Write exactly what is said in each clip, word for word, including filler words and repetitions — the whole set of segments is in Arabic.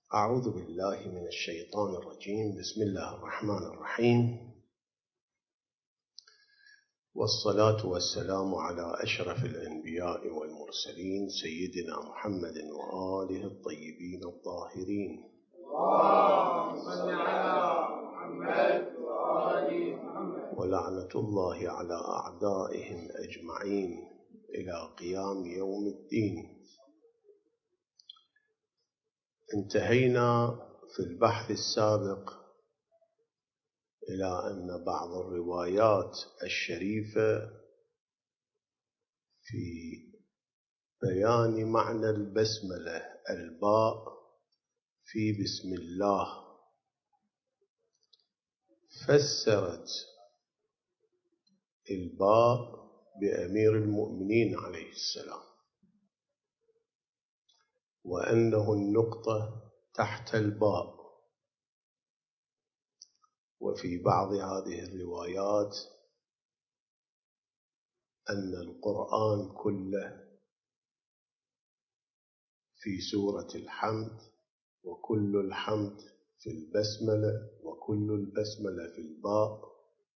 أعوذ بالله من الشيطان الرجيم. بسم الله الرحمن الرحيم، والصلاة والسلام على أشرف الأنبياء والمرسلين سيدنا محمد وآله الطيبين الطاهرين. اللهم صل على محمد وآل محمد. ولعنة الله على أعدائهم أجمعين إلى قيام يوم الدين. انتهينا في البحث السابق إلى أن بعض الروايات الشريفة في بيان معنى البسملة الباء في بسم الله فسرت الباء بأمير المؤمنين عليه السلام، وأنه النقطة تحت الباء. وفي بعض هذه الروايات أن القرآن كله في سورة الحمد، وكل الحمد في البسملة، وكل البسملة في الباء.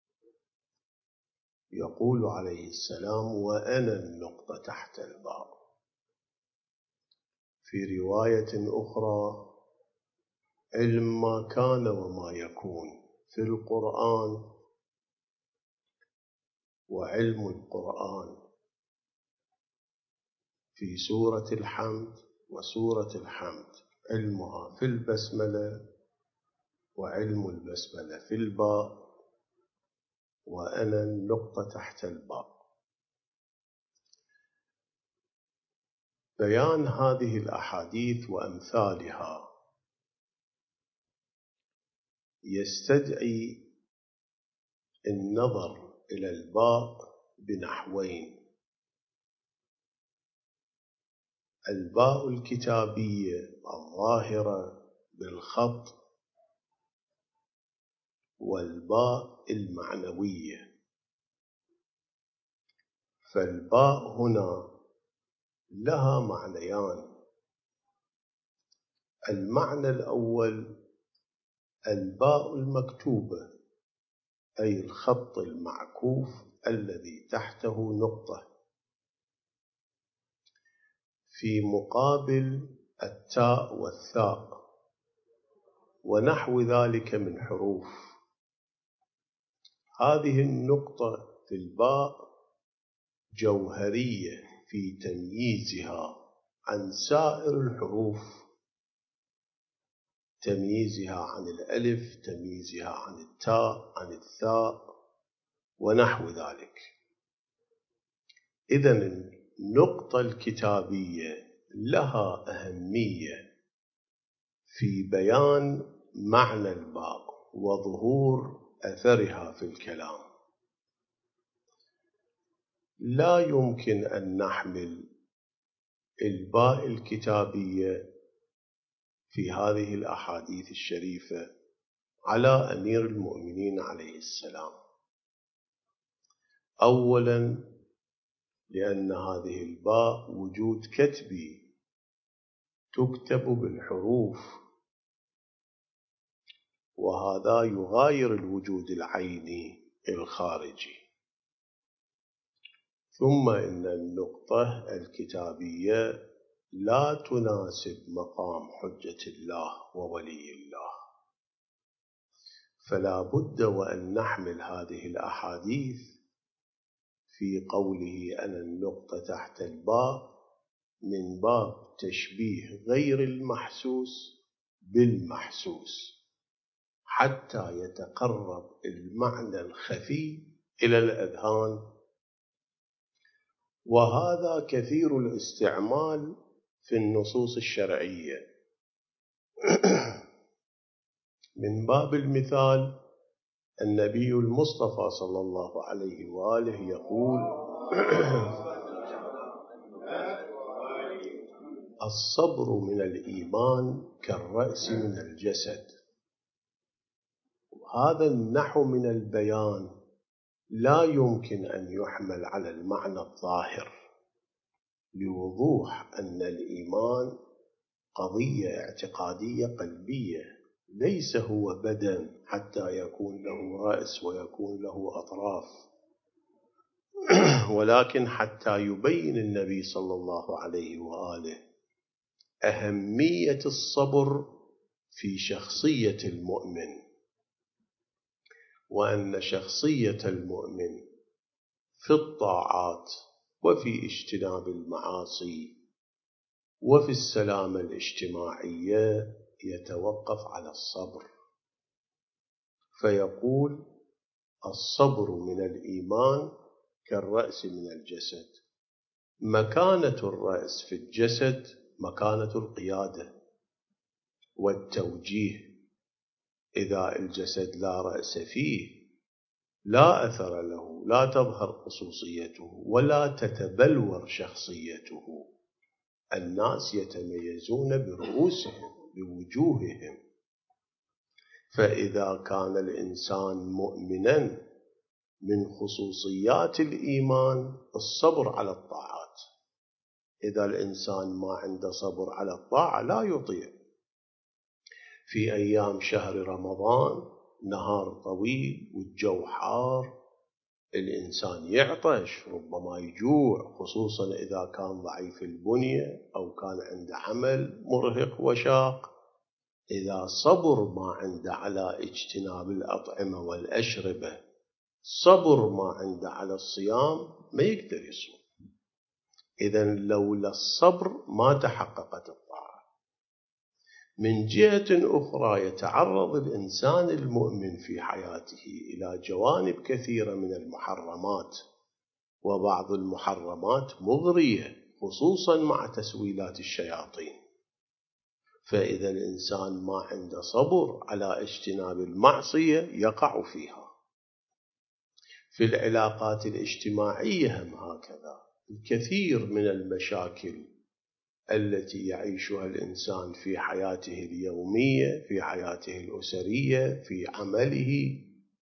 يقول عليه السلام: وأنا النقطة تحت الباء. في رواية أخرى: علم ما كان وما يكون في القرآن، وعلم القرآن في سورة الحمد وسورة الحمد، علمها في البسملة وعلم البسملة في الباء، وأنا النقطة تحت الباء. بيان هذه الأحاديث وأمثالها يستدعي النظر إلى الباء بنحوين: الباء الكتابية الظاهرة بالخط، والباء المعنوية. فالباء هنا لها معنيان: المعنى الأول الباء المكتوبة، أي الخط المعكوف الذي تحته نقطة، في مقابل التاء والثاء ونحو ذلك من حروف. هذه النقطة في الباء جوهرية في تمييزها عن سائر الحروف، تمييزها عن الألف، تمييزها عن التاء، عن الثاء ونحو ذلك. إذن النقطة الكتابية لها أهمية في بيان معنى الباء وظهور أثرها في الكلام. لا يمكن أن نحمل الباء الكتابية في هذه الأحاديث الشريفة على أمير المؤمنين عليه السلام. أولاً لأن هذه الباء وجود كتبي تكتب بالحروف، وهذا يغاير الوجود العيني الخارجي. ثم إن النقطة الكتابية لا تناسب مقام حجة الله وولي الله، فلا بد وأن نحمل هذه الأحاديث في قوله أنا النقطة تحت الباء من باب تشبيه غير المحسوس بالمحسوس، حتى يتقرب المعنى الخفي إلى الأذهان. وهذا كثير الاستعمال في النصوص الشرعية. من باب المثال النبي المصطفى صلى الله عليه وآله يقول: الصبر من الإيمان كالرأس من الجسد. هذا النحو من البيان لا يمكن أن يحمل على المعنى الظاهر، لوضوح أن الإيمان قضية اعتقادية قلبية، ليس هو بدن حتى يكون له رأس ويكون له أطراف، ولكن حتى يبين النبي صلى الله عليه وآله أهمية الصبر في شخصية المؤمن، وأن شخصية المؤمن في الطاعات وفي اجتناب المعاصي وفي السلامة الاجتماعية يتوقف على الصبر. فيقول: الصبر من الإيمان كالرأس من الجسد. مكانة الرأس في الجسد مكانة القيادة والتوجيه. إذا الجسد لا رأس فيه لا أثر له، لا تظهر خصوصيته ولا تتبلور شخصيته. الناس يتميزون برؤوسهم بوجوههم. فإذا كان الإنسان مؤمنا من خصوصيات الإيمان الصبر على الطاعات. إذا الإنسان ما عنده صبر على الطاعة لا يطيع. في أيام شهر رمضان نهار طويل والجو حار، الإنسان يعطش، ربما يجوع، خصوصا إذا كان ضعيف البنية أو كان عنده عمل مرهق وشاق. إذا صبر ما عنده على اجتناب الأطعمة والأشربة، صبر ما عنده على الصيام، ما يقدر يصوم. إذن لولا الصبر ما تحققت الطاعة. من جهة أخرى يتعرض الإنسان المؤمن في حياته إلى جوانب كثيرة من المحرمات، وبعض المحرمات مغرية خصوصا مع تسويلات الشياطين. فإذا الإنسان ما عنده صبر على اجتناب المعصية يقع فيها. في العلاقات الاجتماعية هم هكذا. الكثير من المشاكل التي يعيشها الإنسان في حياته اليومية، في حياته الأسرية، في عمله،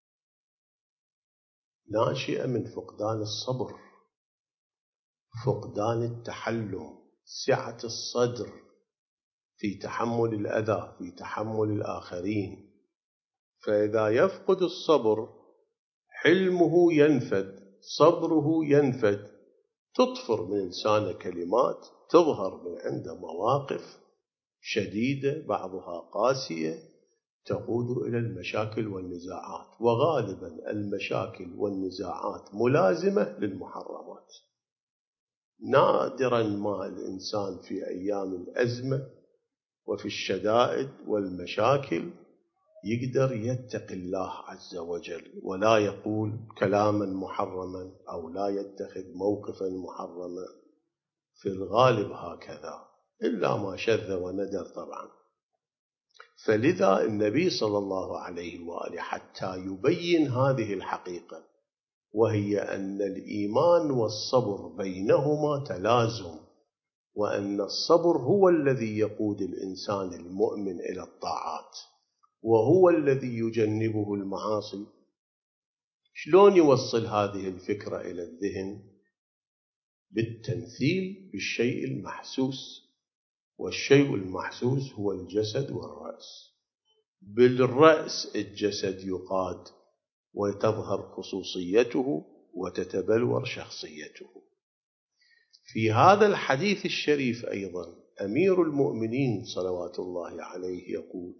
ناشئة من فقدان الصبر، فقدان التحلم، سعة الصدر في تحمل الأذى، في تحمل الآخرين. فإذا يفقد الصبر حلمه ينفد، صبره ينفد، تطفر من لسانه كلمات، تظهر من عنده مواقف شديدة بعضها قاسية تقود إلى المشاكل والنزاعات. وغالبا المشاكل والنزاعات ملازمة للمحرمات. نادرا ما الإنسان في أيام الأزمة وفي الشدائد والمشاكل يقدر يتقي الله عز وجل ولا يقول كلاما محرما أو لا يتخذ موقفا محرما. في الغالب هكذا، إلا ما شذ وندر طبعا. فلذا النبي صلى الله عليه وآله حتى يبين هذه الحقيقة، وهي أن الإيمان والصبر بينهما تلازم، وأن الصبر هو الذي يقود الإنسان المؤمن إلى الطاعات، وهو الذي يجنبه المعاصي. شلون يوصل هذه الفكرة إلى الذهن؟ بالتمثيل بالشيء المحسوس، والشيء المحسوس هو الجسد والرأس. بالرأس الجسد يقاد وتظهر خصوصيته وتتبلور شخصيته. في هذا الحديث الشريف أيضا أمير المؤمنين صلوات الله عليه يقول: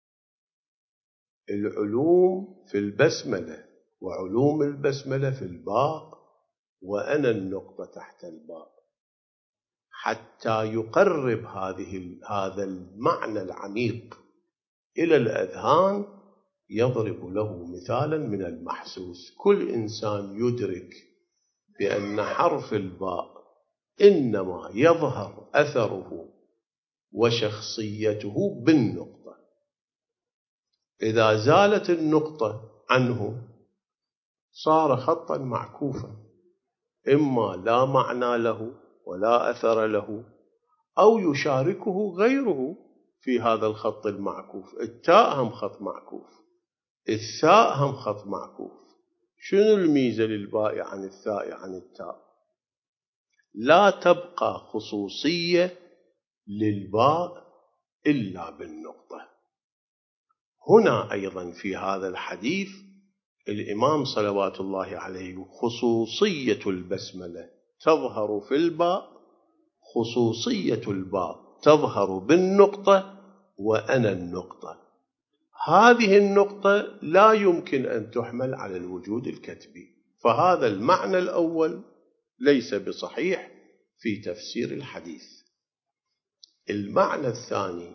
العلوم في البسملة، وعلوم البسملة في الباء، وأنا النقطة تحت الباء. حتى يقرب هذه هذا المعنى العميق إلى الأذهان يضرب له مثالا من المحسوس. كل إنسان يدرك بأن حرف الباء إنما يظهر أثره وشخصيته بالنقطة. إذا زالت النقطة عنه صار خطا معكوفا، إما لا معنى له ولا أثر له، أو يشاركه غيره في هذا الخط المعكوف. التاء هم خط معكوف، الثاء هم خط معكوف. شنو الميزة للباء عن الثاء عن التاء؟ لا تبقى خصوصية للباء إلا بالنقطة. هنا أيضا في هذا الحديث الإمام صلوات الله عليه خصوصية البسملة تظهر في الباء، خصوصية الباء تظهر بالنقطة وأنا النقطة. هذه النقطة لا يمكن أن تحمل على الوجود الكتبي، فهذا المعنى الأول ليس بصحيح في تفسير الحديث. المعنى الثاني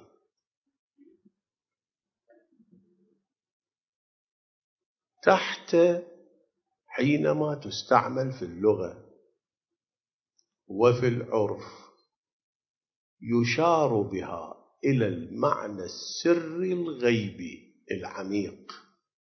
تحت حينما تستعمل في اللغة وفي العرف يشار بها إلى المعنى السري الغيبي العميق.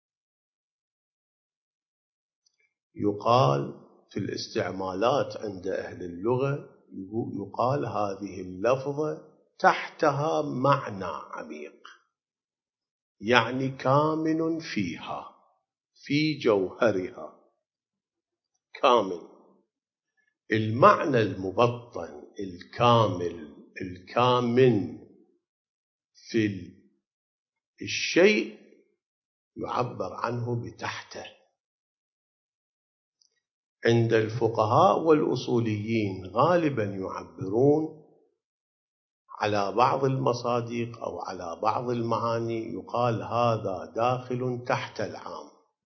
يقال في الاستعمالات عند أهل اللغة يقال هذه اللفظة تحتها معنى عميق، يعني كامن فيها، في جوهرها كامل. المعنى المبطن الكامل الكامن في الشيء يعبر عنه بتحته. عند الفقهاء والأصوليين غالبا يعبرون على بعض المصادق أو على بعض المعاني، يقال هذا داخل تحت العام،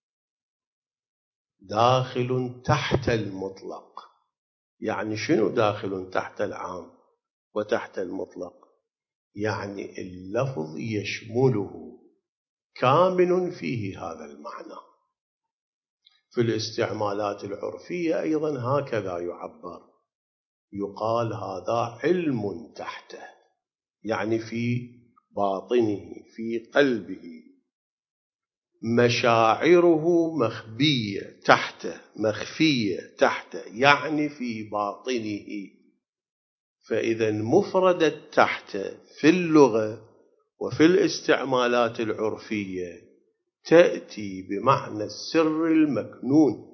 داخل تحت المطلق. يعني شنو داخل تحت العام وتحت المطلق؟ يعني اللفظ يشمله، كامن فيه هذا المعنى. في الاستعمالات العرفية أيضا هكذا يعبر، يقال هذا علم تحته، يعني في باطنه في قلبه، مشاعره مخبية تحته، مخفية تحته، يعني في باطنه. فإذا مفردة تحت في اللغة وفي الاستعمالات العرفية تأتي بمعنى السر المكنون،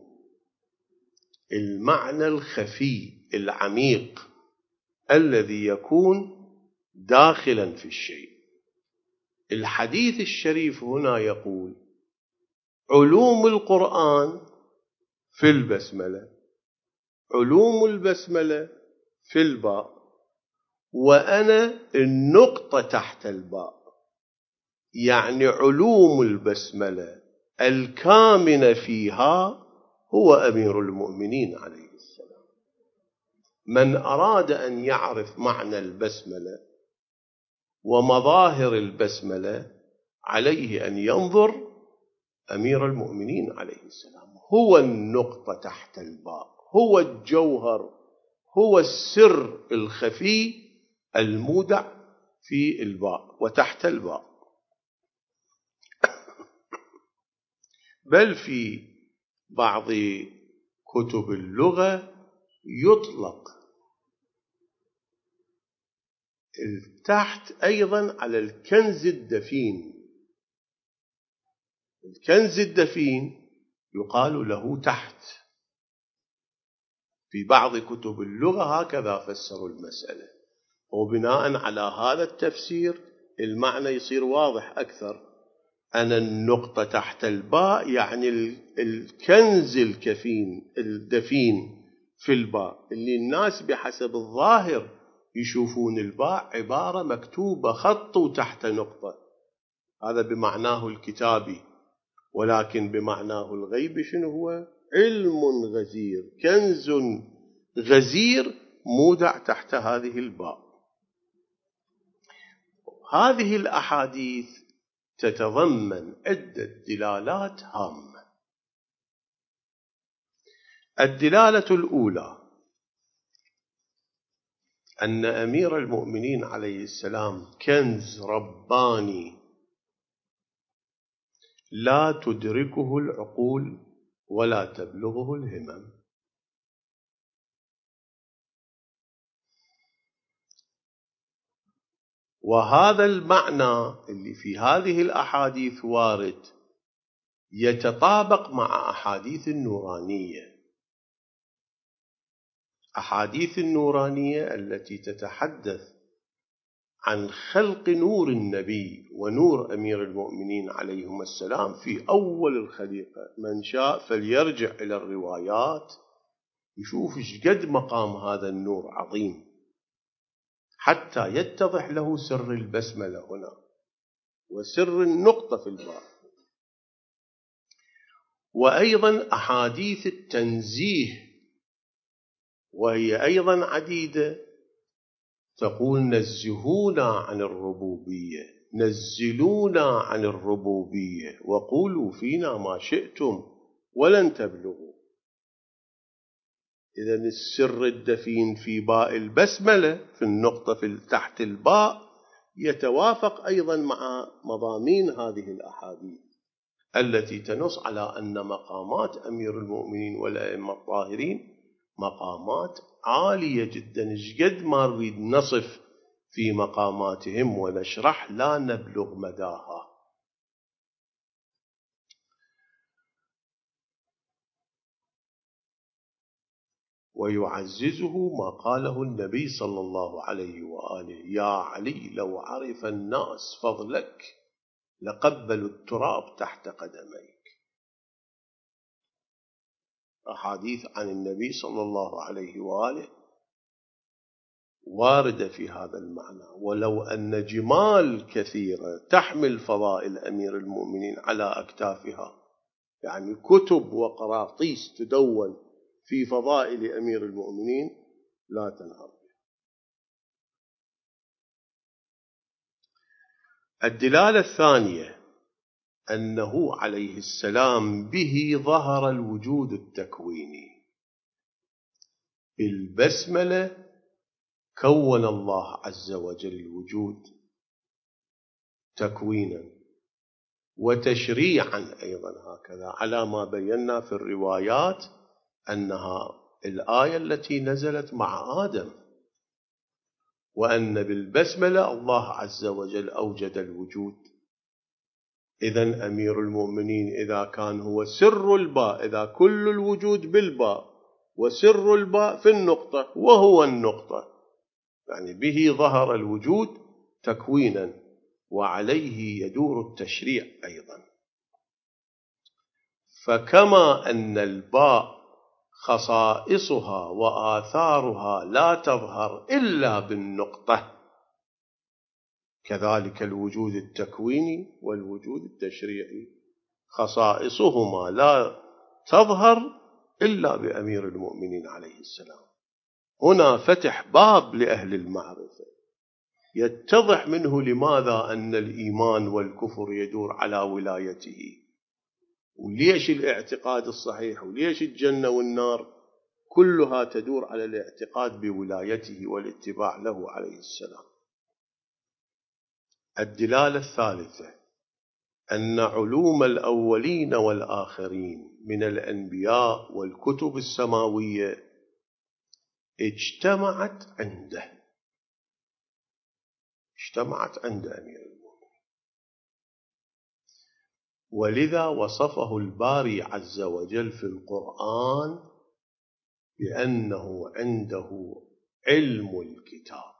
المعنى الخفي العميق الذي يكون داخلا في الشيء. الحديث الشريف هنا يقول علوم القرآن في البسملة، علوم البسملة في الباء، وأنا النقطة تحت الباء. يعني علوم البسملة الكامنة فيها هو أمير المؤمنين عليه السلام. من أراد أن يعرف معنى البسملة ومظاهر البسملة عليه أن ينظر أمير المؤمنين عليه السلام، هو النقطة تحت الباء، هو الجوهر، هو السر الخفي المودع في الباء وتحت الباء. بل في بعض كتب اللغة يطلق التحت أيضا على الكنز الدفين. الكنز الدفين يقال له تحت. في بعض كتب اللغة هكذا فسروا المسألة، وبناء على هذا التفسير المعنى يصير واضح أكثر. أنا النقطة تحت الباء يعني الكنز الكفين الدفين في الباء، اللي الناس بحسب الظاهر يشوفون الباء عبارة مكتوبة خط وتحت نقطة، هذا بمعناه الكتابي، ولكن بمعناه الغيبي شنو هو؟ علم غزير، كنز غزير مودع تحت هذه الباء. هذه الأحاديث تتضمن عدة دلالات هامة. الدلالة الأولى أن أمير المؤمنين عليه السلام كنز رباني لا تدركه العقول ولا تبلغه الهمم. وهذا المعنى اللي في هذه الأحاديث وارد يتطابق مع أحاديث النورانية. أحاديث النورانية التي تتحدث عن خلق نور النبي ونور أمير المؤمنين عليهم السلام في أول الخليقة. من شاء فليرجع إلى الروايات يشوف شقد مقام هذا النور عظيم حتى يتضح له سر البسملة هنا وسر النقطة في الباب. وأيضا أحاديث التنزيه وهي أيضا عديدة تقول نزهونا عن الربوبية، نزلونا عن الربوبية، وقولوا فينا ما شئتم ولن تبلغوا. إذن السر الدفين في باء البسملة في النقطة في تحت الباء يتوافق أيضا مع مضامين هذه الأحاديث التي تنص على أن مقامات أمير المؤمنين والأئمة الطاهرين مقامات عالية جدا. شقد ما نريد نصف في مقاماتهم ونشرح لا نبلغ مداها. ويعززه ما قاله النبي صلى الله عليه وآله: يا علي لو عرف الناس فضلك لقبلوا التراب تحت قدميك. أحاديث عن النبي صلى الله عليه وآله واردة في هذا المعنى. ولو أن جمال كثيرة تحمل فضائل أمير المؤمنين على أكتافها، يعني كتب وقراطيس تدون في فضائل أمير المؤمنين، لا تنهض. الدلالة الثانية أنه عليه السلام به ظهر الوجود التكويني. بالبسملة كون الله عز وجل الوجود تكوينا وتشريعا أيضا هكذا، على ما بينا في الروايات أنها الآية التي نزلت مع آدم، وأن بالبسملة الله عز وجل أوجد الوجود. إذن أمير المؤمنين إذا كان هو سر الباء، إذا كل الوجود بالباء وسر الباء في النقطة وهو النقطة، يعني به ظهر الوجود تكوينا وعليه يدور التشريع أيضا. فكما أن الباء خصائصها وآثارها لا تظهر إلا بالنقطة، كذلك الوجود التكويني والوجود التشريعي خصائصهما لا تظهر إلا بأمير المؤمنين عليه السلام. هنا فتح باب لأهل المعرفة يتضح منه لماذا أن الإيمان والكفر يدور على ولايته، وليش الاعتقاد الصحيح، وليش الجنة والنار كلها تدور على الاعتقاد بولايته والاتباع له عليه السلام. الدلالة الثالثة أن علوم الأولين والآخرين من الأنبياء والكتب السماوية اجتمعت عنده، اجتمعت عند أمير المؤمنين، ولذا وصفه الباري عز وجل في القرآن بأنه عنده علم الكتاب،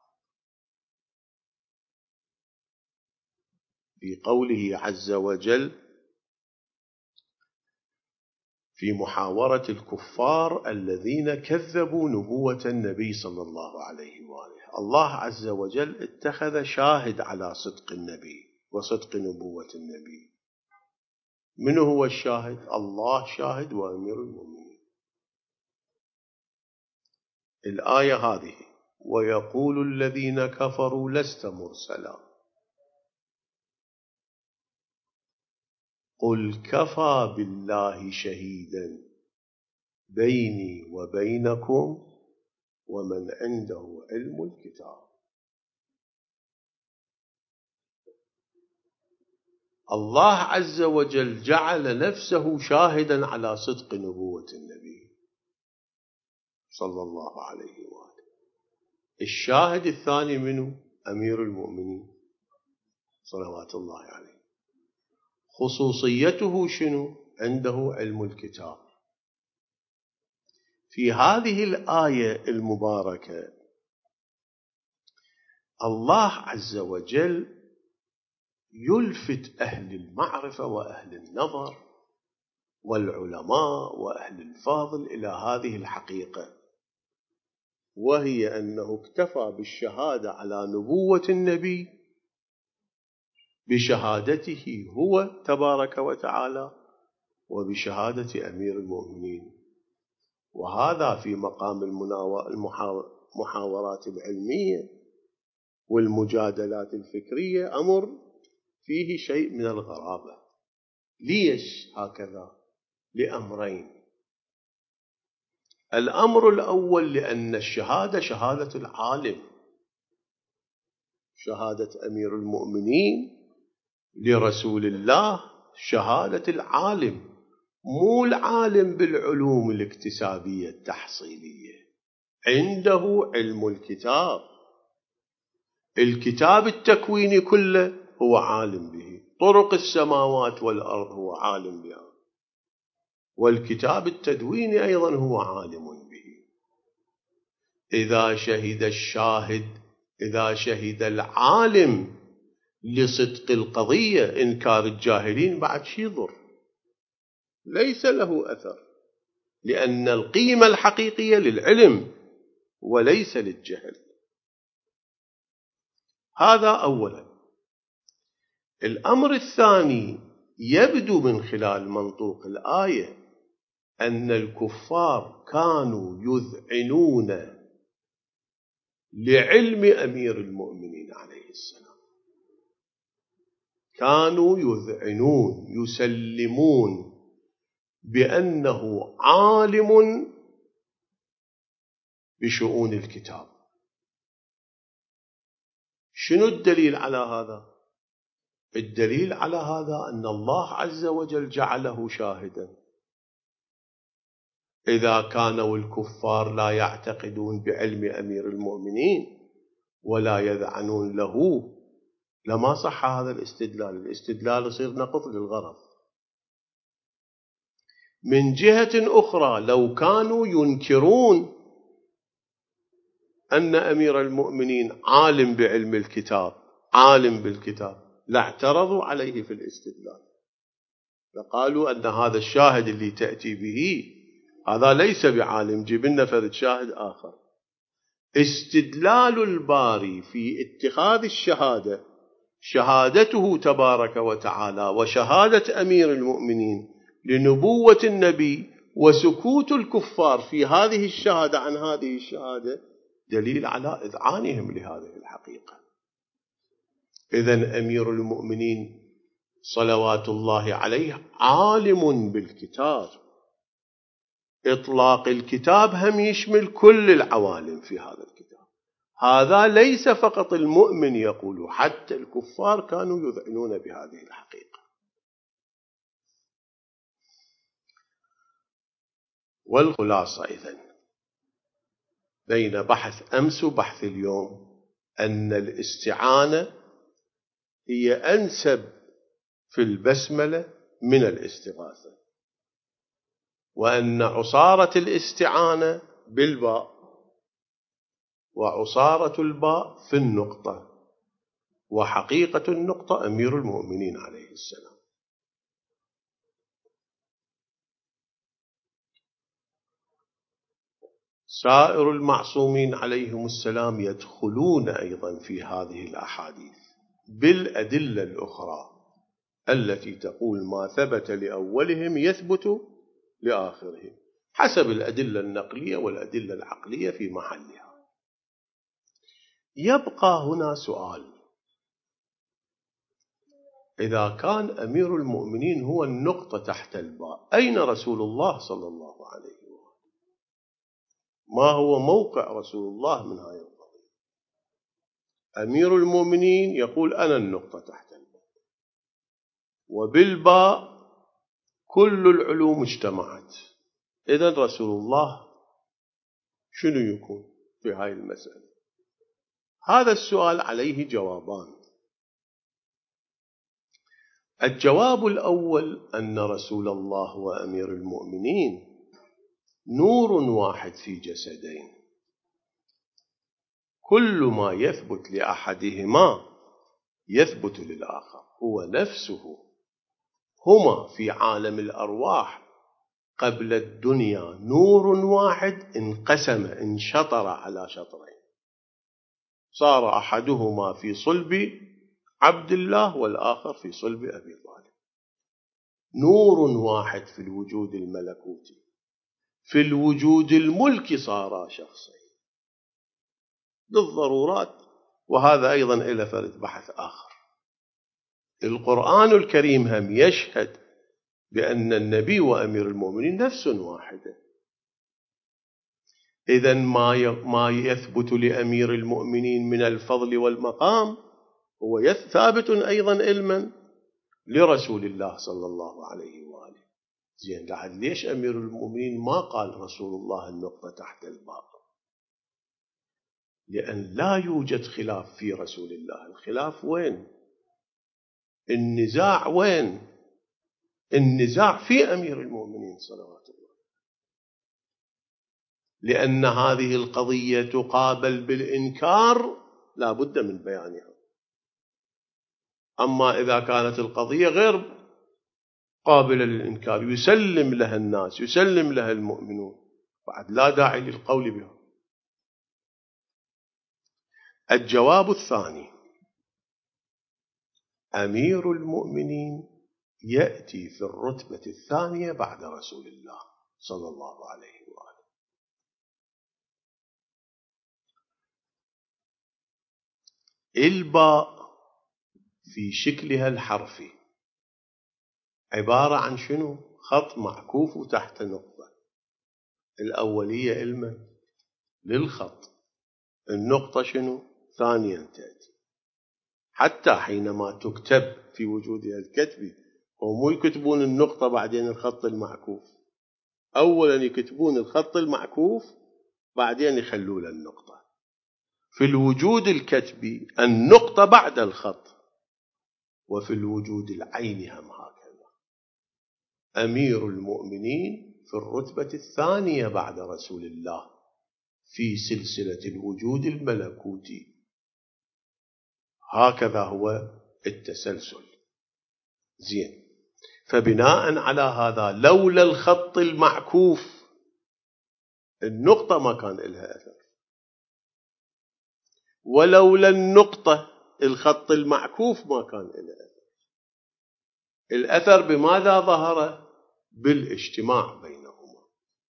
في قوله عز وجل في محاورة الكفار الذين كذبوا نبوة النبي صلى الله عليه وآله. الله عز وجل اتخذ شاهد على صدق النبي وصدق نبوة النبي. من هو الشاهد؟ الله شاهد وأمير المؤمنين. الآية هذه: ويقول الذين كفروا لست مرسلا قل كفى بالله شهيدا بيني وبينكم ومن عنده علم الكتاب. الله عز وجل جعل نفسه شاهدا على صدق نبوة النبي صلى الله عليه وآله. الشاهد الثاني منه أمير المؤمنين صلوات الله عليه. خصوصيته شنو؟ عنده علم الكتاب. في هذه الآية المباركة الله عز وجل يلفت أهل المعرفة وأهل النظر والعلماء وأهل الفاضل إلى هذه الحقيقة، وهي أنه اكتفى بالشهادة على نبوة النبي بشهادته هو تبارك وتعالى وبشهادة أمير المؤمنين. وهذا في مقام المحاورات العلمية والمجادلات الفكرية أمر فيه شيء من الغرابة. ليش هكذا؟ لأمرين. الأمر الأول لأن الشهادة شهادة العالم، شهادة أمير المؤمنين لرسول الله شهادة العالم، مو العالم بالعلوم الاكتسابية التحصيلية، عنده علم الكتاب، الكتاب التكويني كله هو عالم به، طرق السماوات والأرض هو عالم بها، والكتاب التدويني أيضا هو عالم به. إذا شهد الشاهد إذا شهد العالم لصدق القضية إنكار الجاهلين بعد شي ضر، ليس له أثر، لأن القيمة الحقيقية للعلم وليس للجهل. هذا أولا. الأمر الثاني، يبدو من خلال منطوق الآية أن الكفار كانوا يذعنون لعلم أمير المؤمنين عليه السلام، كانوا يذعنون يسلمون بأنه عالم بشؤون الكتاب. شنو الدليل على هذا؟ الدليل على هذا أن الله عز وجل جعله شاهدا. إذا كانوا الكفار لا يعتقدون بعلم أمير المؤمنين ولا يذعنون له لما صح هذا الاستدلال. الاستدلال يصير نقض للغرض. من جهة أخرى، لو كانوا ينكرون أن أمير المؤمنين عالم بعلم الكتاب عالم بالكتاب لاعترضوا عليه في الاستدلال، فقالوا أن هذا الشاهد اللي تأتي به هذا ليس بعالم، جيب لنا فرد شاهد آخر. استدلال الباري في اتخاذ الشهادة شهادته تبارك وتعالى وشهادة أمير المؤمنين لنبوة النبي وسكوت الكفار في هذه الشهادة عن هذه الشهادة دليل على إذعانهم لهذه الحقيقة. إذن أمير المؤمنين صلوات الله عليه عالم بالكتاب. إطلاق الكتاب هم يشمل كل العوالم في هذا الكتاب. هذا ليس فقط المؤمن يقول، حتى الكفار كانوا يذعنون بهذه الحقيقة. والخلاصة إذن بين بحث أمس وبحث اليوم أن الاستعانة هي أنسب في البسملة من الاستغاثة، وأن عصارة الاستعانة بالباء وعصارة الباء في النقطة، وحقيقة النقطة أمير المؤمنين عليه السلام. سائر المعصومين عليهم السلام يدخلون أيضا في هذه الأحاديث بالأدلة الأخرى التي تقول ما ثبت لأولهم يثبت لآخرهم، حسب الأدلة النقلية والأدلة العقلية في محلها. يبقى هنا سؤال: إذا كان أمير المؤمنين هو النقطة تحت الباء، أين رسول الله صلى الله عليه وسلم؟ ما هو موقع رسول الله من هذه القضية؟ أمير المؤمنين يقول أنا النقطة تحت الباء، وبالباء كل العلوم اجتمعت. إذن رسول الله شنو يكون في هذه المسألة؟ هذا السؤال عليه جوابان. الجواب الأول أن رسول الله وأمير المؤمنين نور واحد في جسدين، كل ما يثبت لأحدهما يثبت للآخر، هو نفسه. هما في عالم الأرواح قبل الدنيا نور واحد انقسم انشطر على شطرين، صار أحدهما في صلب عبد الله والآخر في صلب أبي طالب. نور واحد في الوجود الملكوتي، في الوجود الملكي صار شخصين للضرورات، وهذا أيضا إلى فرد بحث آخر. القرآن الكريم هم يشهد بأن النبي وأمير المؤمنين نفس واحدة. إذن ما يثبت لأمير المؤمنين من الفضل والمقام هو ثابت أيضا علما لرسول الله صلى الله عليه وآله. زين، لحد ليش أمير المؤمنين ما قال رسول الله النقطة تحت الباب؟ لأن لا يوجد خلاف في رسول الله. الخلاف وين؟ النزاع وين؟ النزاع في أمير المؤمنين صلوات الله، لأن هذه القضية تقابل بالإنكار لا بد من بيانها. أما إذا كانت القضية غير قابلة للإنكار يسلم لها الناس، يسلم لها المؤمنون، بعد لا داعي للقول بها. الجواب الثاني: أمير المؤمنين يأتي في الرتبة الثانية بعد رسول الله صلى الله عليه وآله. الباء في شكلها الحرفي عبارة عن شنو؟ خط معكوف وتحت نقطة. الأولية علما للخط، النقطة شنو؟ ثانيا تأتي. حتى حينما تكتب في وجودها الكتبي هم مو يكتبون النقطة بعدين الخط المعكوف، أولا يكتبون الخط المعكوف بعدين يخلون النقطة. في الوجود الكتبي النقطة بعد الخط، وفي الوجود العيني هم هكذا. أمير المؤمنين في الرتبة الثانية بعد رسول الله في سلسلة الوجود الملكوتي. هكذا هو التسلسل. زين، فبناء على هذا لولا الخط المعكوف النقطة ما كان لها أثر، ولولا النقطة الخط المعكوف ما كان لها أثر. الأثر بماذا ظهر؟ بالاجتماع بينهما.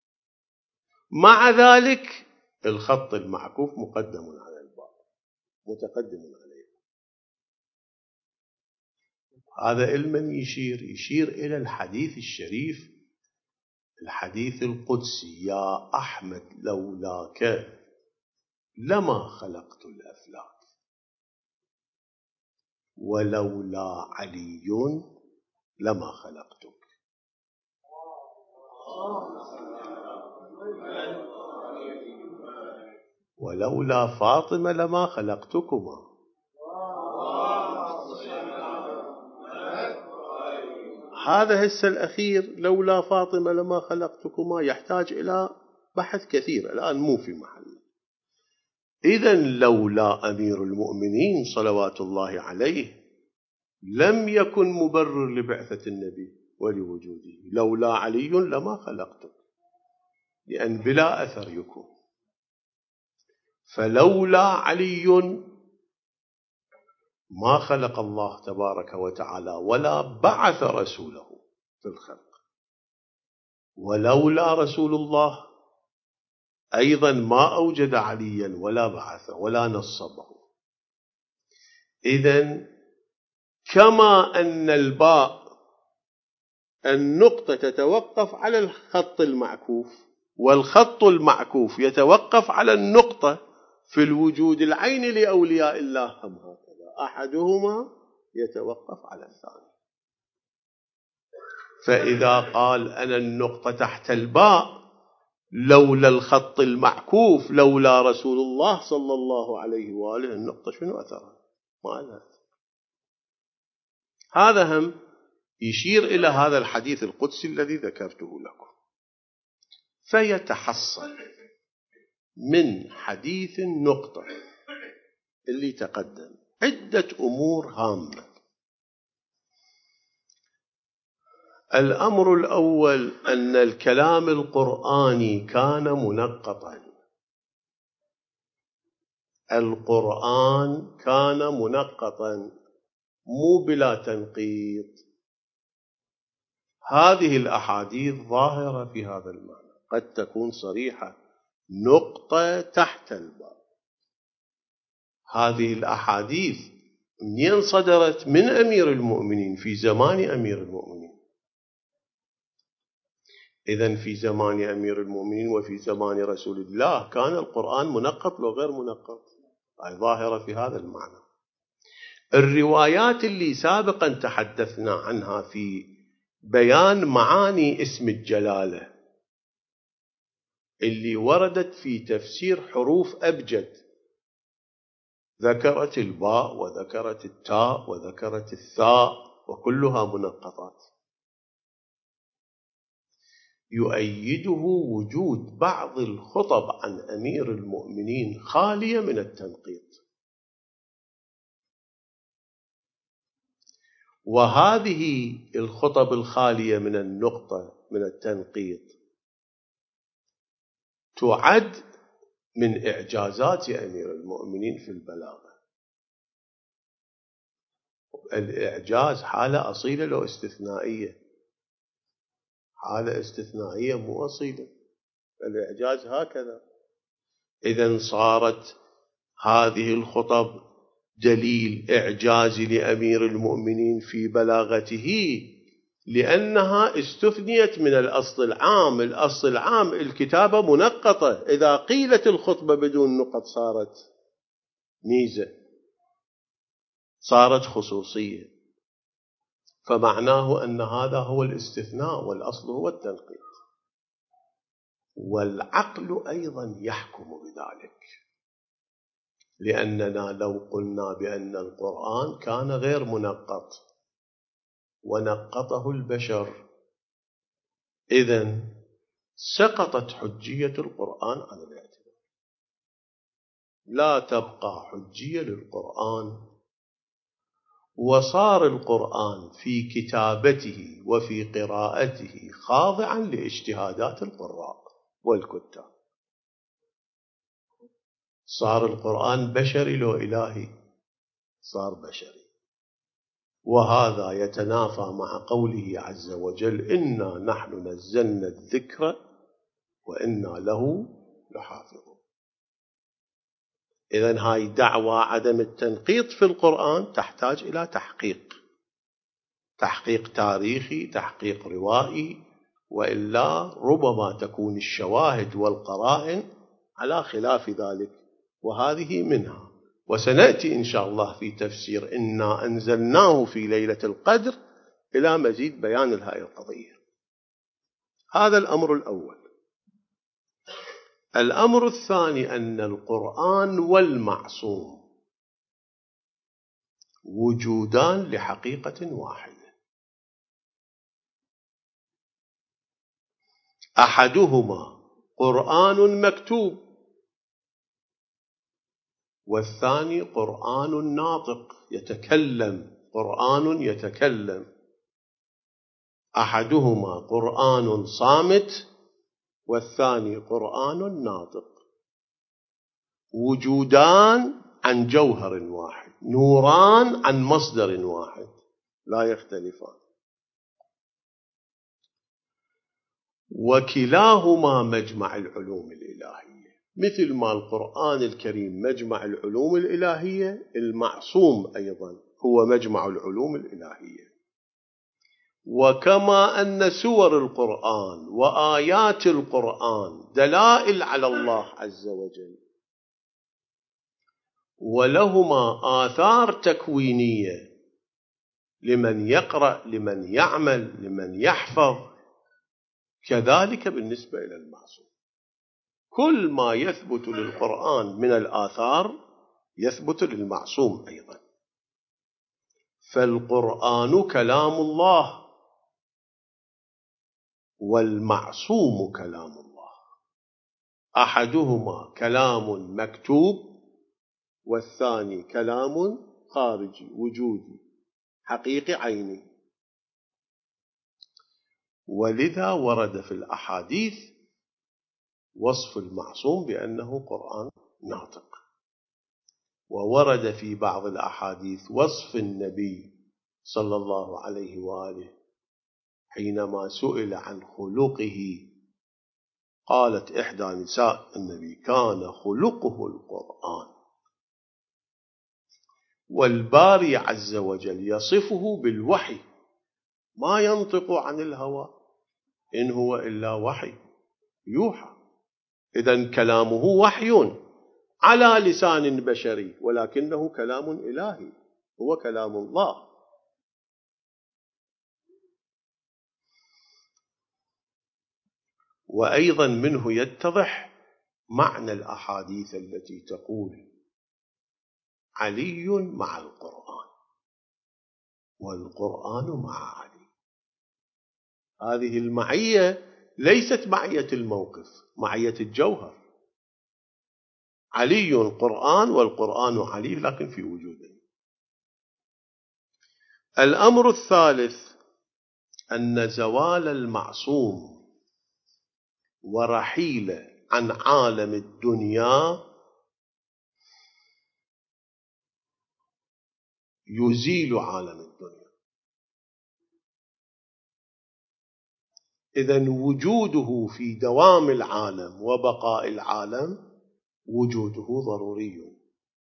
مع ذلك الخط المعكوف مقدم على الباء، متقدم عليه. هذا علما يشير يشير إلى الحديث الشريف، الحديث القدسي: يا أحمد لولاك لما خلقت الأفلاك، ولولا علي لما خلقتك. ولولا فاطمة لما خلقتكما. هذا هسه الأخير لولا فاطمة لما خلقتكما يحتاج إلى بحث كثير، الآن مو في محل. إذن لولا أمير المؤمنين صلوات الله عليه لم يكن مبرر لبعثة النبي ولوجوده. لولا علي لما خلقتك، لأن بلا أثر يكون. فلولا علي ما خلق الله تبارك وتعالى ولا بعث رسوله في الخلق. ولولا رسول الله أيضا ما أوجد عليا ولا بعثه ولا نصبه. إذن كما أن الباء النقطة تتوقف على الخط المعكوف، والخط المعكوف يتوقف على النقطة في الوجود العيني لأولياء الله هم هكذا، أحدهما يتوقف على الثاني. فإذا قال أنا النقطة تحت الباء لولا الخط المعكوف لولا رسول الله صلى الله عليه وآله، النقطة شنو أثرها؟ ما لها. هذا هم يشير إلى هذا الحديث القدسي الذي ذكرته لكم. فيتحصل من حديث النقطة اللي تقدم عدة أمور هامة. الأمر الأول أن الكلام القرآني كان منقطا. القرآن كان منقطا مو بلا تنقيط. هذه الأحاديث ظاهرة في هذا المعنى، قد تكون صريحة، نقطة تحت الباب. هذه الأحاديث منين صدرت؟ من أمير المؤمنين في زمان أمير المؤمنين. إذن في زمان أمير المؤمنين وفي زمان رسول الله كان القرآن منقط لو غير منقط، أي ظاهرة في هذا المعنى. الروايات اللي سابقا تحدثنا عنها في بيان معاني اسم الجلالة اللي وردت في تفسير حروف أبجد، ذكرت الباء وذكرت التاء وذكرت الثاء وكلها منقطات، يؤيده وجود بعض الخطب عن أمير المؤمنين خالية من التنقيط. وهذه الخطب الخالية من النقطة من التنقيط تعد من إعجازات أمير المؤمنين في البلاغة. الإعجاز حالة أصيلة لو استثنائية، حالة استثنائية مو أصيلة، الإعجاز هكذا. إذن صارت هذه الخطب دليل إعجازي لأمير المؤمنين في بلاغته، لأنها استثنيت من الأصل العام. الأصل العام الكتابة منقطة، إذا قيلت الخطبة بدون نقط صارت ميزة، صارت خصوصية، فمعناه أن هذا هو الاستثناء والأصل هو التنقيط. والعقل أيضا يحكم بذلك، لأننا لو قلنا بأن القرآن كان غير منقط ونقطه البشر، إذن سقطت حجية القرآن عن الاعتبار، لا تبقى حجية للقرآن، وصار القرآن في كتابته وفي قراءته خاضعا لاجتهادات القراء والكتاب. صار القرآن بشري لو إلهي؟ صار بشري. وهذا يتنافى مع قوله عز وجل: إنا نحن نزلنا الذكر وإنا له لحافظون. إذن هاي دعوى عدم التنقيط في القرآن تحتاج إلى تحقيق، تحقيق تاريخي، تحقيق روائي، وإلا ربما تكون الشواهد والقرائن على خلاف ذلك، وهذه منها. وسنأتي إن شاء الله في تفسير إنا أنزلناه في ليلة القدر إلى مزيد بيان لهذه القضية. هذا الأمر الأول. الأمر الثاني أن القرآن والمعصوم وجودان لحقيقة واحدة، أحدهما قرآن مكتوب والثاني قرآن ناطق يتكلم، قرآن يتكلم. أحدهما قرآن صامت والثاني قرآن ناطق، وجودان عن جوهر واحد، نوران عن مصدر واحد، لا يختلفان، وكلاهما مجمع العلوم الإلهية. مثل ما القرآن الكريم مجمع العلوم الإلهية، المعصوم أيضا هو مجمع العلوم الإلهية. وكما أن سور القرآن وآيات القرآن دلائل على الله عز وجل، ولهما آثار تكوينية لمن يقرأ، لمن يعمل، لمن يحفظ، كذلك بالنسبة إلى المعصوم. كل ما يثبت للقرآن من الآثار يثبت للمعصوم أيضا. فالقرآن كلام الله والمعصوم كلام الله، أحدهما كلام مكتوب والثاني كلام خارجي وجودي حقيقي عيني. ولذا ورد في الأحاديث وصف المعصوم بأنه قرآن ناطق، وورد في بعض الأحاديث وصف النبي صلى الله عليه وآله حينما سئل عن خلقه قالت إحدى نساء النبي كان خلقه القرآن. والباري عز وجل يصفه بالوحي ما ينطق عن الهوى إن هو إلا وحي يوحى. إذن كلامه وحي على لسان بشري ولكنه كلام إلهي، هو كلام الله. وأيضا منه يتضح معنى الأحاديث التي تقول علي مع القرآن والقرآن مع علي. هذه المعية ليست معية الموقف، معية الجوهر. علي القرآن والقرآن علي لكن في وجوده. الأمر الثالث أن زوال المعصوم ورحيله عن عالم الدنيا يزيل عالم الدنيا. إذن وجوده في دوام العالم وبقاء العالم وجوده ضروري.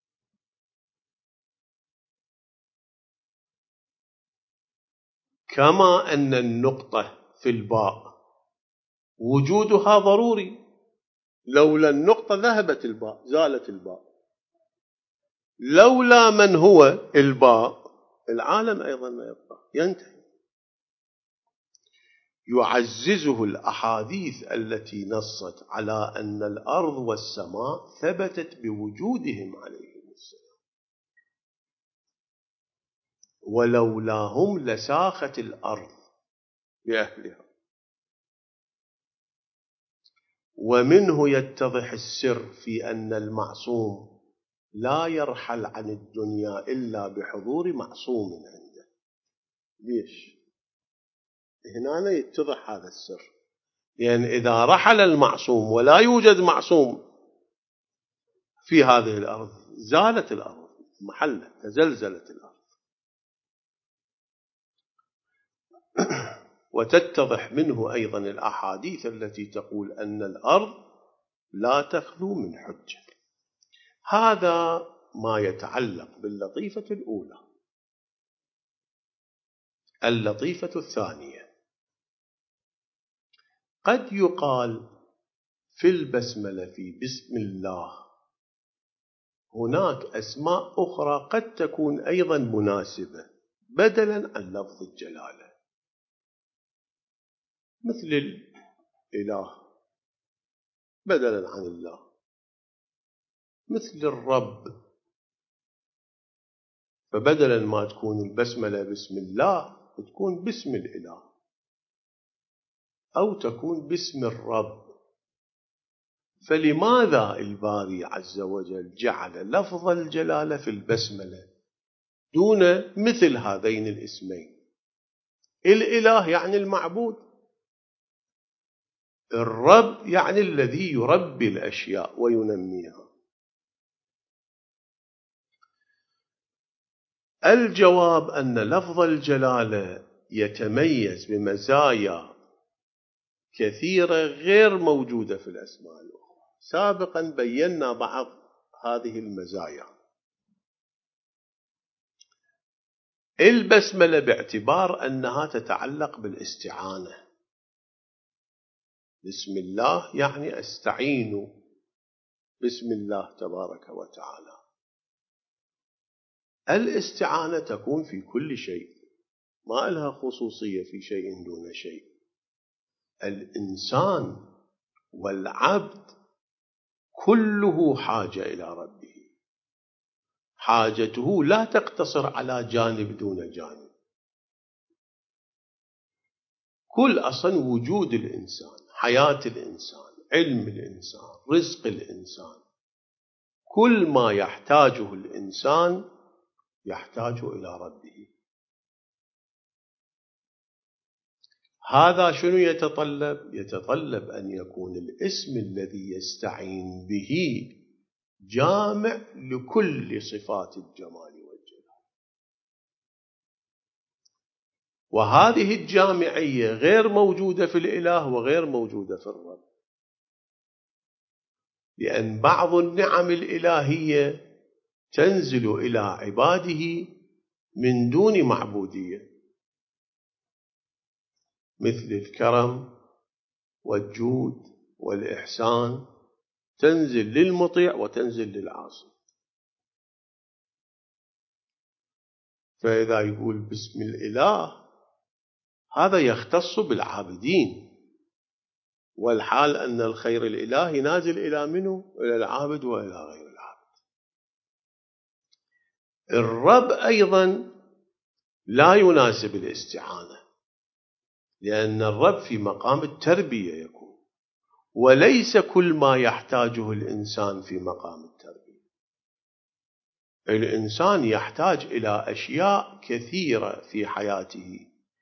كما أن النقطة في الباء وجودها ضروري، لولا النقطة ذهبت الباء، زالت الباء. لولا من هو الباء العالم أيضا ما يبقى، ينتهي. يعززه الأحاديث التي نصت على أن الأرض والسماء ثبتت بوجودهم عليهم السلام، ولولاهم لساخت الأرض بأهلها. ومنه يتضح السر في أن المعصوم لا يرحل عن الدنيا إلا بحضور معصوم عنده. ليش؟ هنا يتضح هذا السر، لأن يعني إذا رحل المعصوم ولا يوجد معصوم في هذه الأرض زالت الأرض محلة، تزلزلت الأرض. وتتضح منه أيضا الأحاديث التي تقول أن الأرض لا تخلو من حجة. هذا ما يتعلق باللطيفة الأولى. اللطيفة الثانية، قد يقال في البسملة في بسم الله هناك أسماء أخرى قد تكون أيضا مناسبة بدلا عن لفظ الجلالة، مثل الإله بدلا عن الله، مثل الرب، فبدلا ما تكون البسملة بسم الله تكون باسم الإله، أو تكون باسم الرب. فلماذا الباري عز وجل جعل لفظ الجلالة في البسملة دون مثل هذين الاسمين؟ الإله يعني المعبود، الرب يعني الذي يربي الأشياء وينميها. الجواب أن لفظ الجلالة يتميز بمزايا كثيرة غير موجودة في الأسماء الأخرى. سابقا بينا بعض هذه المزايا. البسملة باعتبار أنها تتعلق بالاستعانة، بسم الله يعني أستعين بسم الله تبارك وتعالى. الاستعانة تكون في كل شيء، ما لها خصوصية في شيء دون شيء. الإنسان والعبد كله حاجة إلى ربه، حاجته لا تقتصر على جانب دون جانب. كل أصلا وجود الإنسان، حياة الإنسان، علم الإنسان، رزق الإنسان، كل ما يحتاجه الإنسان يحتاج إلى ربه. هذا شنو يتطلب؟ يتطلب أن يكون الاسم الذي يستعين به جامع لكل صفات الجمال والجلال، وهذه الجامعية غير موجودة في الإله وغير موجودة في الرب، لأن بعض النعم الإلهية تنزل إلى عباده من دون معبودية، مثل الكرم والجود والإحسان، تنزل للمطيع وتنزل للعاصي. فإذا يقول باسم الإله هذا يختص بالعابدين، والحال أن الخير الإلهي نازل إلى منه؟ إلى العابد وإلى غير العابد. الرب أيضا لا يناسب الاستعانة، لأن الرب في مقام التربية يكون، وليس كل ما يحتاجه الإنسان في مقام التربية. الإنسان يحتاج إلى أشياء كثيرة في حياته،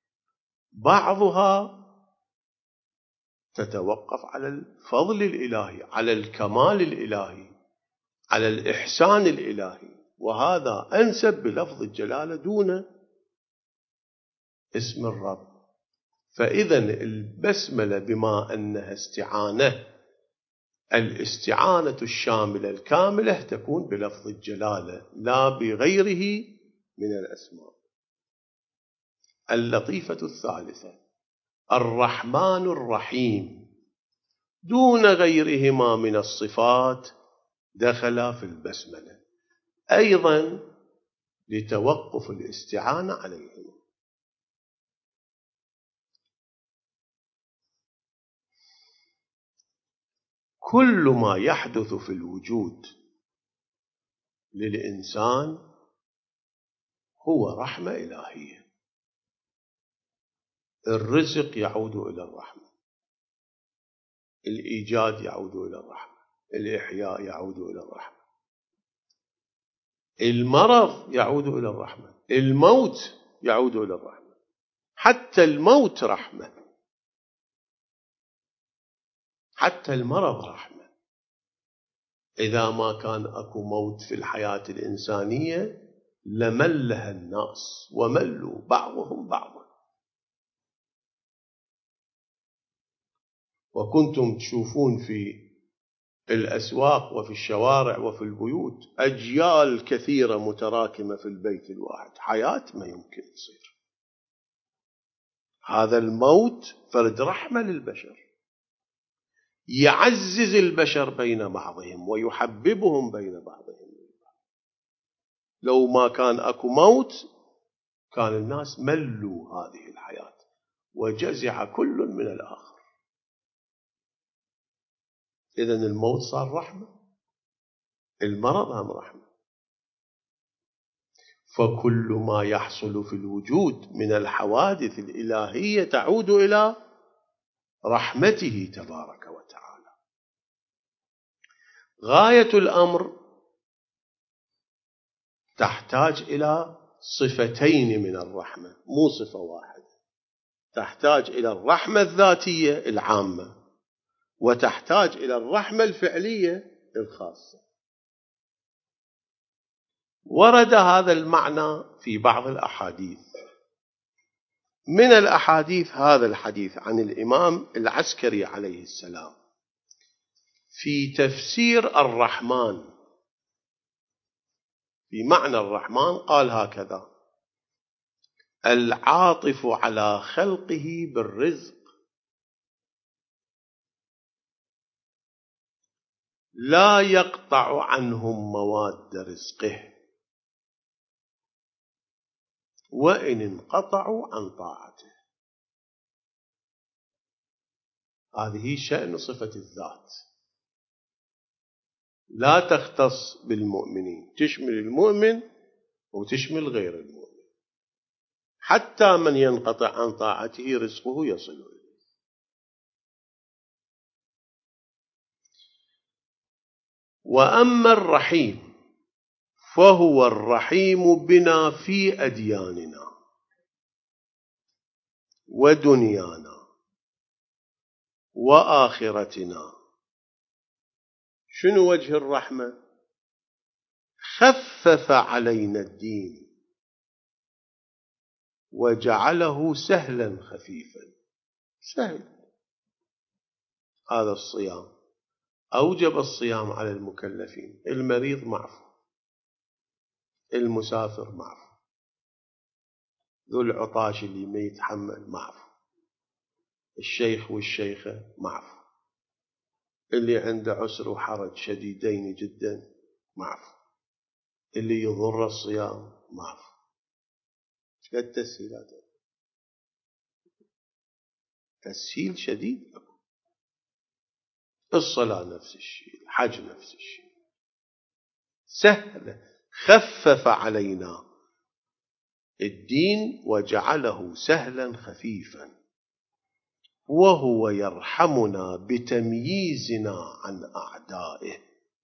بعضها تتوقف على الفضل الإلهي، على الكمال الإلهي، على الإحسان الإلهي، وهذا أنسب بلفظ الجلالة دون اسم الرب. فإذا البسملة بما أنها استعانة، الاستعانة الشاملة الكاملة تكون بلفظ الجلالة لا بغيره من الأسماء. اللطيفة الثالثة الرحمن الرحيم دون غيرهما من الصفات دخل في البسملة، أيضا لتوقف الاستعانة عليهما. كل ما يحدث في الوجود للإنسان هو رحمة إلهية. الرزق يعود إلى الرحمة، الإيجاد يعود إلى الرحمة، الإحياء يعود إلى الرحمة، المرض يعود إلى الرحمة، الموت يعود إلى الرحمة، حتى الموت رحمة، حتى المرض رحمة. إذا ما كان أكو موت في الحياة الإنسانية لملها الناس وملوا بعضهم بعضا. وكنتم تشوفون في الأسواق وفي الشوارع وفي البيوت أجيال كثيرة متراكمة في البيت الواحد، حياة ما يمكن تصير. هذا الموت فرد رحمة للبشر، يعزز البشر بين بعضهم ويحببهم بين بعضهم. لو ما كان أكو موت كان الناس ملوا هذه الحياة وجزع كل من الآخر. إذن الموت صار رحمة، المرض هم رحمة. فكل ما يحصل في الوجود من الحوادث الإلهية تعود إلى رحمته تبارك وتعالى. غاية الأمر تحتاج إلى صفتين من الرحمة، مو صفة واحدة. تحتاج إلى الرحمة الذاتية العامة، وتحتاج إلى الرحمة الفعلية الخاصة. ورد هذا المعنى في بعض الأحاديث. من الأحاديث هذا الحديث عن الإمام العسكري عليه السلام في تفسير الرحمن، في معنى الرحمن قال هكذا: العاطف على خلقه بالرزق لا يقطع عنهم مواد رزقه وإن انقطعوا عن طاعته. هذه شأن صفة الذات، لا تختص بالمؤمنين، تشمل المؤمن وتشمل غير المؤمن. حتى من ينقطع عن طاعته رزقه يصل إليه. وأما الرحيم فهو الرحيم بنا في أدياننا ودنيانا وآخرتنا. شنو وجه الرحمة؟ خفف علينا الدين وجعله سهلا خفيفا. سهل هذا الصيام، أوجب الصيام على المكلفين، المريض معفو، المسافر معفو، ذو العطاش اللي ما يتحمل معفو، الشيخ والشيخة معفو، اللي عنده عسر وحرج شديدين جدا معفو، اللي يضر الصيام معفو. شقد تسهيلات، تسهيل شديد. الصلاة نفس الشيء، الحج نفس الشيء، سهل. خفف علينا الدين وجعله سهلا خفيفا، وهو يرحمنا بتمييزنا عن أعدائه.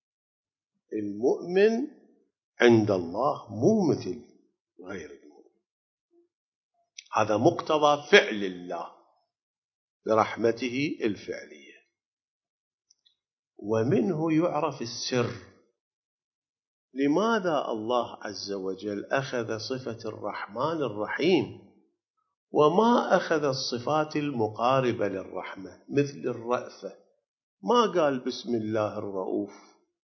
المؤمن عند الله مو مثل غير المؤمن، هذا مقتضى فعل الله برحمته الفعلية. ومنه يعرف السر. لماذا الله عز وجل أخذ صفة الرحمن الرحيم وما أخذ الصفات المقاربة للرحمة مثل الرأفة؟ ما قال بسم الله الرؤوف؟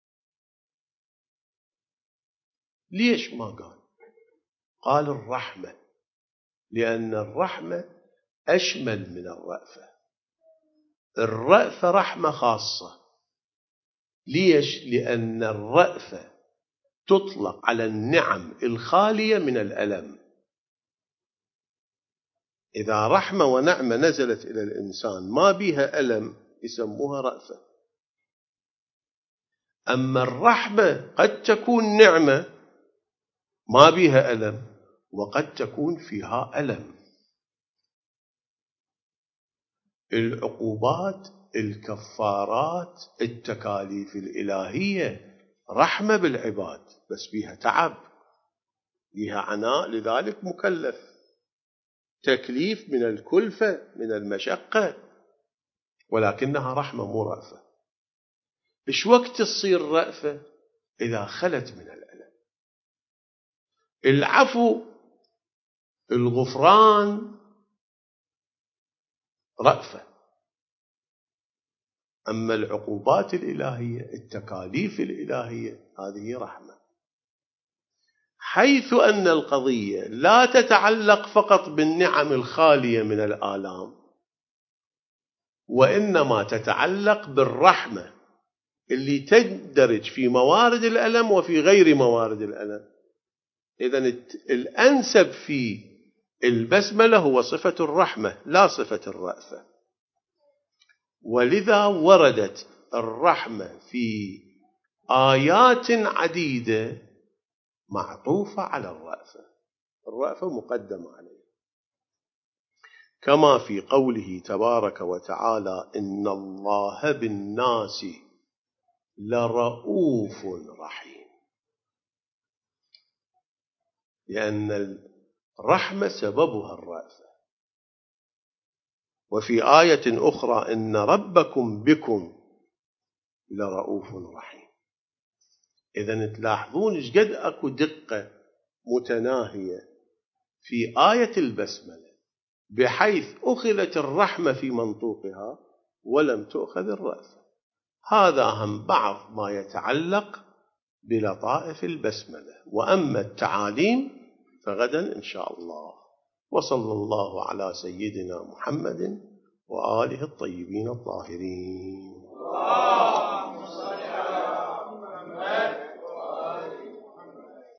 ليش ما قال؟ قال الرحمة، لأن الرحمة أشمل من الرأفة. الرأفة رحمة خاصة. ليش؟ لأن الرأفة تطلق على النعم الخالية من الألم. إذا رحمة ونعمة نزلت إلى الإنسان ما بها ألم يسموها رأفة. أما الرحمة قد تكون نعمة ما بها ألم، وقد تكون فيها ألم. العقوبات، الكفارات، التكاليف الإلهية رحمة بالعباد، بس بها تعب، بها عناء، لذلك مكلف. تكليف من الكلفة، من المشقة، ولكنها رحمة مو رأفة. إيش وقت تصير رأفة؟ إذا خلت من الألم. العفو، الغفران رأفة. أما العقوبات الإلهية، التكاليف الإلهية، هذه رحمة. حيث أن القضية لا تتعلق فقط بالنعم الخالية من الآلام، وإنما تتعلق بالرحمة اللي تندرج في موارد الألم وفي غير موارد الألم. إذن الأنسب في البسملة هو صفة الرحمة لا صفة الرأفة. ولذا وردت الرحمة في آيات عديدة معطوفة على الرأفة، الرأفة مقدمة عليه، كما في قوله تبارك وتعالى: إن الله بالناس لرؤوف رحيم. لأن الرحمة سببها الرأفة. وفي آية أخرى: إن ربكم بكم لرؤوف رحيم. إذن تلاحظون إيش قد أكو دقة متناهية في آية البسملة، بحيث أخذت الرحمة في منطوقها ولم تؤخذ الرأفة. هذا هم بعض ما يتعلق بلطائف البسملة. وأما التعاليم فغدا إن شاء الله. وصلى الله على سيدنا محمد وآله الطيبين الطاهرين.